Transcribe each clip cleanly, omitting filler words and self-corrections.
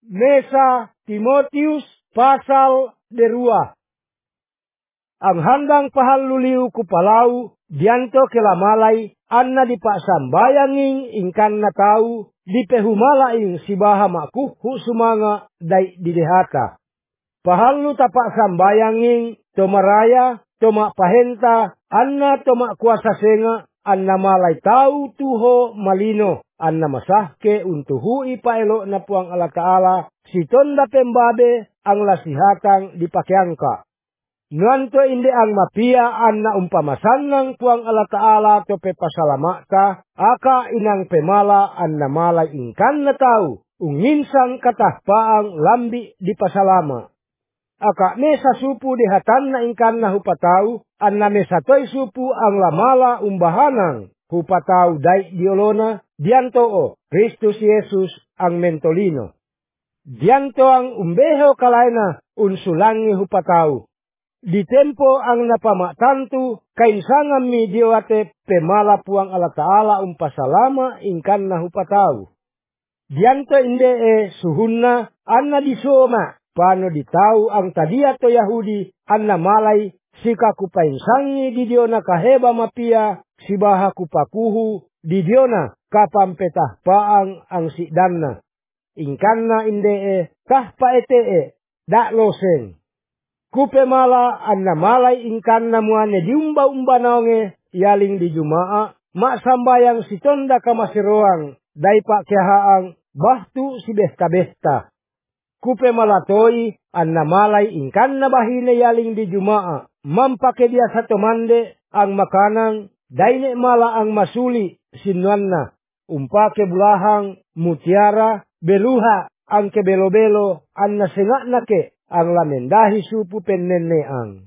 Mesa Timotius pasal 2. Ang handang pahalluliu ku palau dianto kelamalay anna dipaksambayanging ingkan na tau dipehumalaing sibaha makuh sumanga dai didehata. Pahallu tapak sambayanging tomaraya tomak pahenta anna tomak kuasa senga anna malay tau tuho malino anna masahke untuhu ipaelo na puang Allah Ta'ala sitonda pembabe ang lasihatang dipakiangka. Nuanto indi ang mapia anna umpamasanang puang Allah Ta'ala to pepasalamakta aka inang pemala anna malay ingkan na tau unginsang katahpaang lambi di pasalama. Aka mesa supu dihatan na ingkan na hupatau anna mesa toy supu ang lamala umbahanang hupatau dai diolona dianto Kristus Yesus ang mentolino. Dianto ang umbeho kalaina unsulangi hupatau. Di tempo ang napamaktantu kainsangam mi diwate pemala puang Allah Ta'ala umpasalama ingkan na hupatau. Dianto inde suhunna anna disoma pano ditau ang tadia to Yahudi anna malay sika kupainsangi di diona kaheba mapia sibaha kupakuhu di diona kapampetah paang ang sikdanna. Ingkanna inde kah paete dak loseng. Kupemala anna malay ingkanna muane diumba-umba naonge yaling di Jumaa mak sambayang sitonda kamasiroang dai pak kehaang bahtu si besta-besta. Kupemala toy anna malay ingkanna bahine yaling di Jumaa mampake dia satu mande ang makanang daine mala ang masuli sinuanna umpake bulahang mutiara beluha ang kebelo-belo anna sengakna ke ang lamendahi supu penneneang.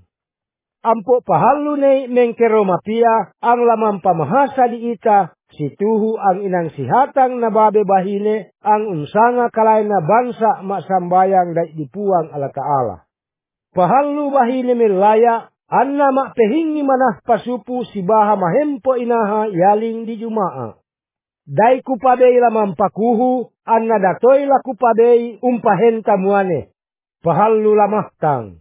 Ampo pahalu ne mengkero mapia ang lamang pamahasa di ita situhu ang inang sihatang nababe bahine ang unsanga kalay na bansa masambayang dai dipuang Allah Ta'ala. Pahalu bahine melaya anna makpehingi manah pasupu sibaha mahempo inaha yaling di Jumaa. Dai kupabei lamang pakuhu anna datoy la kupabei umpahenta muane. Pahallu lamahtang.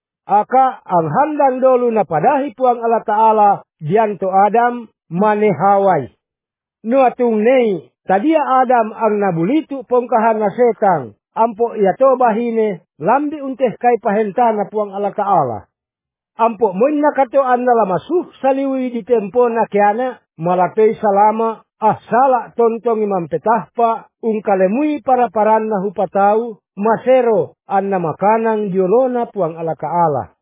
Aka ang handang dolu na padahi puang Allah Ta'ala dianto Adam manehawai. Nuatung nei tadia Adam ang nabulitu pongkahan na setang. Ampo iato bahine lambi unteh kay pahentana puang Allah Ta'ala. Ampo moin nakato anna lamasuh saliwi di tempo na kiana malatoy salama sala tontong imam petahpa ungkalemui para paran na hupatau masero anna makanang diolona puang Allah Ta'ala.